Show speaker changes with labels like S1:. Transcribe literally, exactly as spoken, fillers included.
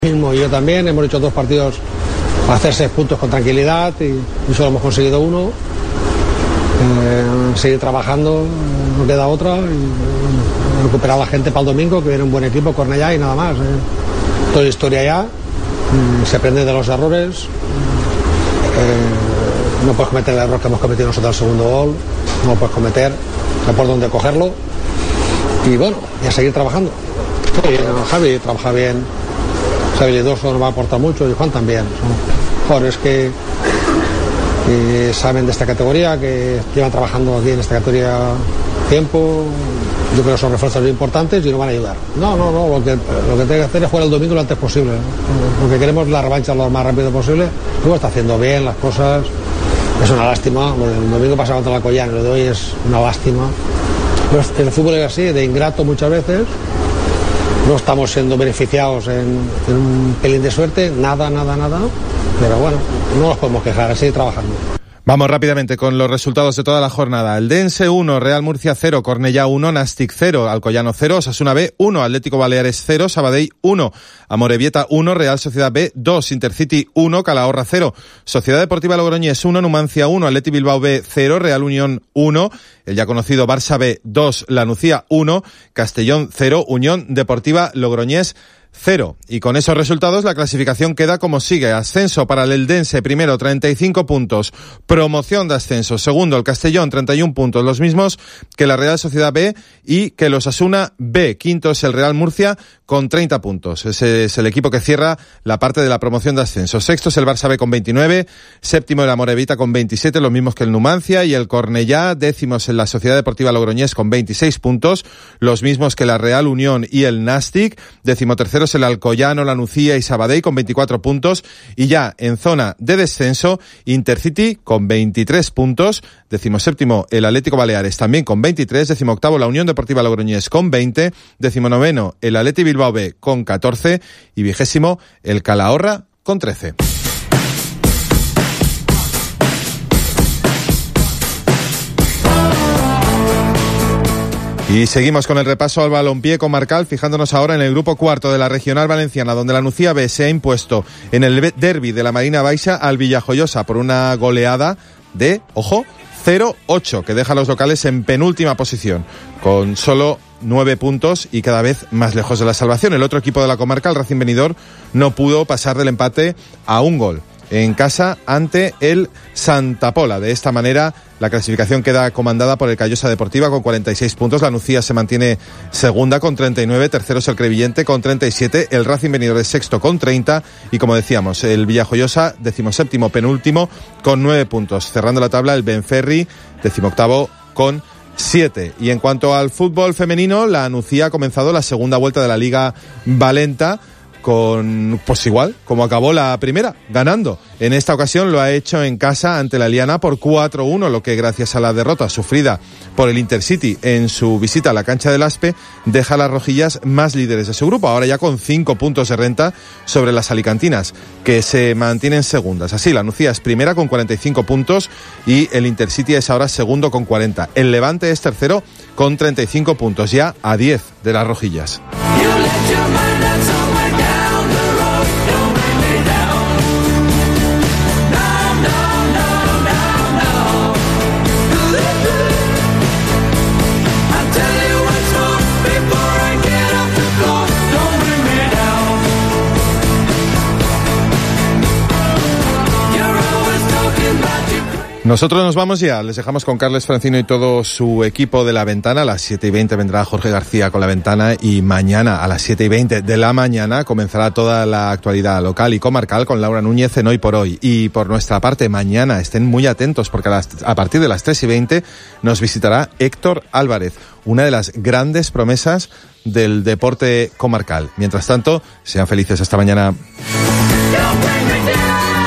S1: Mismo y yo también hemos hecho dos partidos para hacer seis puntos con tranquilidad y, y solo hemos conseguido uno. Eh, seguir trabajando, no queda otra, y, y recuperar a la gente para el domingo, que viene un buen equipo, Cornellá, y nada más. Eh. Toda historia ya, mm, se aprende de los errores. Eh, no puedes cometer el error que hemos cometido nosotros al segundo gol, no lo puedes cometer, no por dónde cogerlo, y bueno, y a seguir trabajando. Sí, Javi trabaja bien, Javi Lidoso nos va a aportar mucho, y Juan también. Son jugadores que, que saben de esta categoría, que llevan trabajando aquí en esta categoría tiempo. Yo creo que son refuerzos muy importantes y nos van a ayudar. No, no, no, lo que, lo que tiene que hacer es jugar el domingo lo antes posible. Lo que queremos es la revancha lo más rápido posible. Luego está haciendo bien las cosas. Es una lástima. El domingo pasaba contra la Collana, lo de hoy es una lástima. Pero el fútbol es así, de ingrato muchas veces. No estamos siendo beneficiados en, en un pelín de suerte, nada, nada, nada. Pero bueno, no nos podemos quejar, a seguir trabajando.
S2: Vamos rápidamente con los resultados de toda la jornada. Eldense uno, Real Murcia cero, Cornellá uno, Nastic cero, Alcoyano cero, Osasuna B uno, Atlético Baleares cero, Sabadell uno, Amorebieta uno, Real Sociedad B dos, Intercity uno, Calahorra cero, Sociedad Deportiva Logroñés uno, Numancia uno, Atleti Bilbao B cero, Real Unión uno, el ya conocido Barça B dos, Lanucía uno, Castellón cero, Unión Deportiva Logroñés cero. Y con esos resultados la clasificación queda como sigue. Ascenso para el Eldense, primero, treinta y cinco puntos. Promoción de ascenso. Segundo, el Castellón, treinta y uno puntos. Los mismos que la Real Sociedad B y que el Osasuna B. Quinto es el Real Murcia con treinta puntos. Ese es el equipo que cierra la parte de la promoción de ascenso. Sexto es el Barça B con veintinueve. Séptimo el Amorebieta con veintisiete, los mismos que el Numancia y el Cornellá. Décimos en la Sociedad Deportiva Logroñés con veintiséis puntos. Los mismos que la Real Unión y el Nastic. Décimo tercero el Alcoyano, Lanucía y Sabadell con veinticuatro puntos, y ya en zona de descenso Intercity con veintitrés puntos, decimoséptimo el Atlético Baleares también con veintitrés, decimoctavo la Unión Deportiva Logroñés con veinte, decimonoveno el Atleti Bilbao B con catorce y vigésimo el Calahorra con trece. Y seguimos con el repaso al balompié comarcal, fijándonos ahora en el grupo cuarto de la Regional Valenciana, donde la Nucía B se ha impuesto en el derbi de la Marina Baixa al Villajoyosa por una goleada de, ojo, cero ocho, que deja a los locales en penúltima posición, con solo nueve puntos y cada vez más lejos de la salvación. El otro equipo de la comarca, el Racing Benidorm, no pudo pasar del empate a un gol en casa ante el Santa Pola. De esta manera, la clasificación queda comandada por el Callosa Deportiva con cuarenta y seis puntos. La Nucía se mantiene segunda con treinta y nueve. Tercero es el Crevillente con treinta y siete. El Racing Benidorm es sexto con treinta. Y como decíamos, el Villajoyosa, decimoséptimo penúltimo, con nueve puntos. Cerrando la tabla, el Benferri, decimoctavo con siete. Y en cuanto al fútbol femenino, la Nucía ha comenzado la segunda vuelta de la Liga Valenta con, pues igual, como acabó la primera, ganando. En esta ocasión lo ha hecho en casa ante la Liana por cuatro uno, lo que gracias a la derrota sufrida por el Intercity en su visita a la cancha del Aspe, deja a las rojillas más líderes de su grupo, ahora ya con cinco puntos de renta sobre las alicantinas, que se mantienen segundas. Así, la Nucía es primera con cuarenta y cinco puntos y el Intercity es ahora segundo con cuarenta. El Levante es tercero con treinta y cinco puntos, ya a diez de las rojillas. Nosotros nos vamos ya, les dejamos con Carles Francino y todo su equipo de La Ventana. A las siete y veinte vendrá Jorge García con La Ventana y mañana a las siete y veinte de la mañana comenzará toda la actualidad local y comarcal con Laura Núñez en Hoy por Hoy. Y por nuestra parte, mañana estén muy atentos porque a, las, a partir de las tres y veinte nos visitará Héctor Álvarez, una de las grandes promesas del deporte comarcal. Mientras tanto, sean felices hasta mañana.